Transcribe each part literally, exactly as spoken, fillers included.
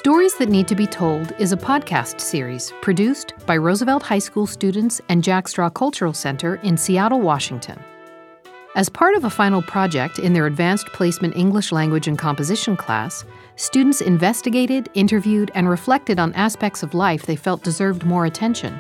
Stories That Need to Be Told is a podcast series produced by Roosevelt High School students and Jack Straw Cultural Center in Seattle, Washington. As part of a final project in their Advanced Placement English Language and Composition class, students investigated, interviewed, and reflected on aspects of life they felt deserved more attention.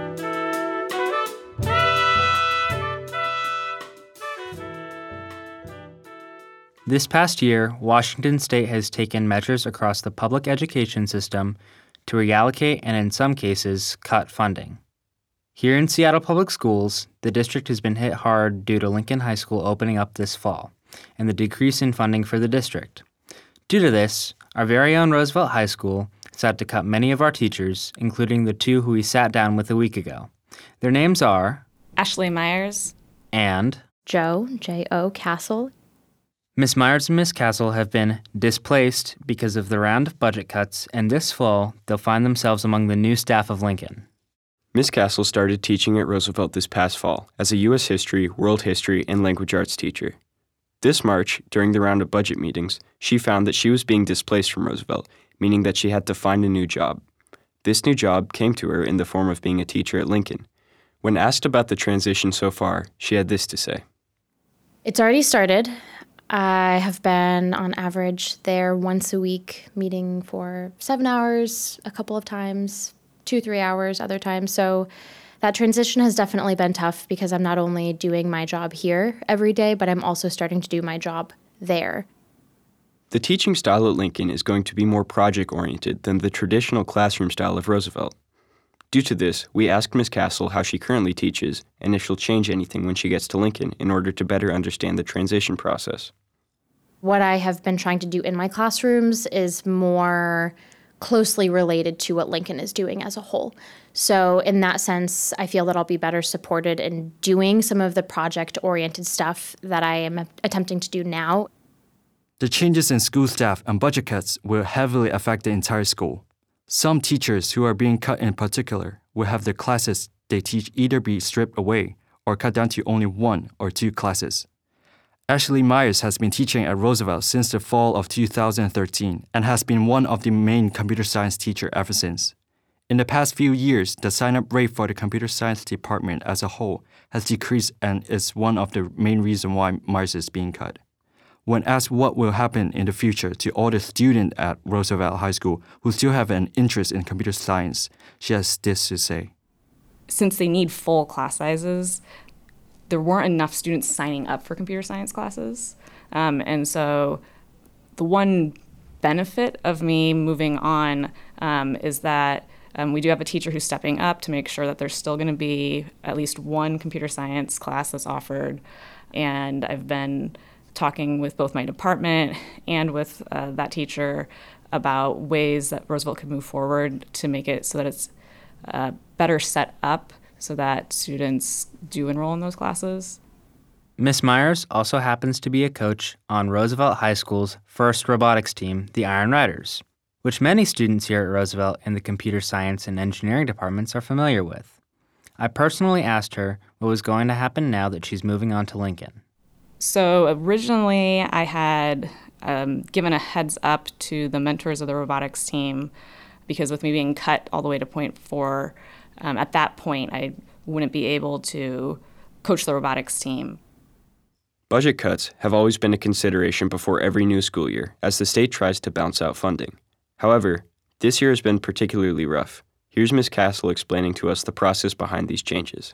This past year, Washington State has taken measures across the public education system to reallocate and, in some cases, cut funding. Here in Seattle Public Schools, the district has been hit hard due to Lincoln High School opening up this fall and the decrease in funding for the district. Due to this, our very own Roosevelt High School has had to cut many of our teachers, including the two who we sat down with a week ago. Their names are Ashley Myers and Joe, J O Castle. Miss Myers and Miss Castle have been displaced because of the round of budget cuts, and this fall, they'll find themselves among the new staff of Lincoln. Miss Castle started teaching at Roosevelt this past fall as a U S history, world history, and language arts teacher. This March, during the round of budget meetings, she found that she was being displaced from Roosevelt, meaning that she had to find a new job. This new job came to her in the form of being a teacher at Lincoln. When asked about the transition so far, she had this to say. It's already started. I have been, on average, there once a week, meeting for seven hours a couple of times, two, three hours other times. So that transition has definitely been tough because I'm not only doing my job here every day, but I'm also starting to do my job there. The teaching style at Lincoln is going to be more project-oriented than the traditional classroom style of Roosevelt. Due to this, we asked Miz Castle how she currently teaches and if she'll change anything when she gets to Lincoln in order to better understand the transition process. What I have been trying to do in my classrooms is more closely related to what Lincoln is doing as a whole. So in that sense, I feel that I'll be better supported in doing some of the project-oriented stuff that I am attempting to do now. The changes in school staff and budget cuts will heavily affect the entire school. Some teachers who are being cut in particular will have their classes they teach either be stripped away or cut down to only one or two classes. Ashley Myers has been teaching at Roosevelt since the fall of two thousand thirteen and has been one of the main computer science teachers ever since. In the past few years, the sign-up rate for the computer science department as a whole has decreased and is one of the main reasons why Myers is being cut. When asked what will happen in the future to all the students at Roosevelt High School who still have an interest in computer science, she has this to say. Since they need full class sizes, there weren't enough students signing up for computer science classes. Um, and so the one benefit of me moving on um, is that um, we do have a teacher who's stepping up to make sure that there's still going to be at least one computer science class that's offered. And I've been talking with both my department and with uh, that teacher about ways that Roosevelt could move forward to make it so that it's uh, better set up so that students do enroll in those classes. Miss Myers also happens to be a coach on Roosevelt High School's first robotics team, the Iron Riders, which many students here at Roosevelt in the computer science and engineering departments are familiar with. I personally asked her what was going to happen now that she's moving on to Lincoln. So originally I had um, given a heads up to the mentors of the robotics team because with me being cut all the way to point four, um, at that point I wouldn't be able to coach the robotics team. Budget cuts have always been a consideration before every new school year as the state tries to bounce out funding. However, this year has been particularly rough. Here's Miz Castle explaining to us the process behind these changes.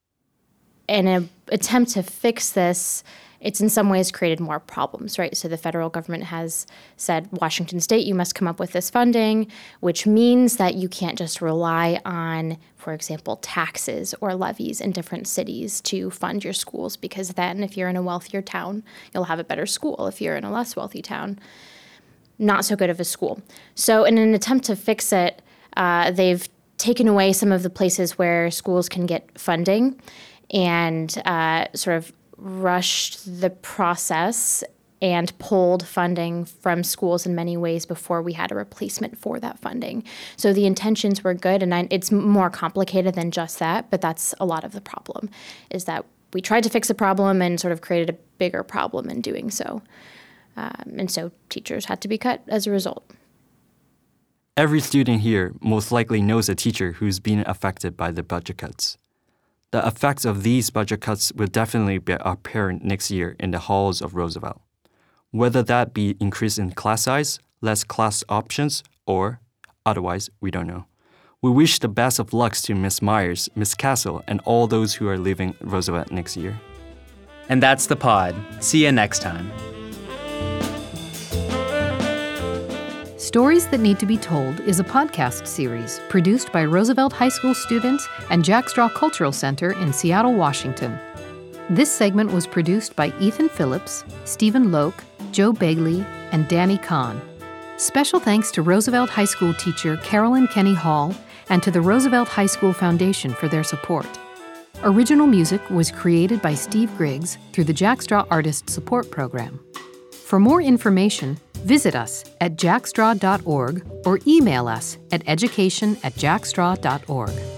In an attempt to fix this, it's in some ways created more problems, right? So the federal government has said, Washington State, you must come up with this funding, which means that you can't just rely on, for example, taxes or levies in different cities to fund your schools, because then if you're in a wealthier town, you'll have a better school. If you're in a less wealthy town, not so good of a school. So in an attempt to fix it, uh, they've taken away some of the places where schools can get funding and uh, sort of rushed the process and pulled funding from schools in many ways before we had a replacement for that funding. So the intentions were good, and I, it's more complicated than just that, but that's a lot of the problem, is that we tried to fix a problem and sort of created a bigger problem in doing so. Um, and so teachers had to be cut as a result. Every student here most likely knows a teacher who's been affected by the budget cuts. The effects of these budget cuts will definitely be apparent next year in the halls of Roosevelt. Whether that be increase in class size, less class options, or otherwise, we don't know. We wish the best of luck to Miss Myers, Miss Castle, and all those who are leaving Roosevelt next year. And that's the pod. See you next time. Stories That Need to Be Told is a podcast series produced by Roosevelt High School students and Jack Straw Cultural Center in Seattle, Washington. This segment was produced by Ethan Phillips, Stephen Loke, Joe Begley, and Danny Kahn. Special thanks to Roosevelt High School teacher Carolyn Kenny Hall and to the Roosevelt High School Foundation for their support. Original music was created by Steve Griggs through the Jack Straw Artist Support Program. For more information, visit us at jackstraw dot org or email us at education at jackstraw dot org.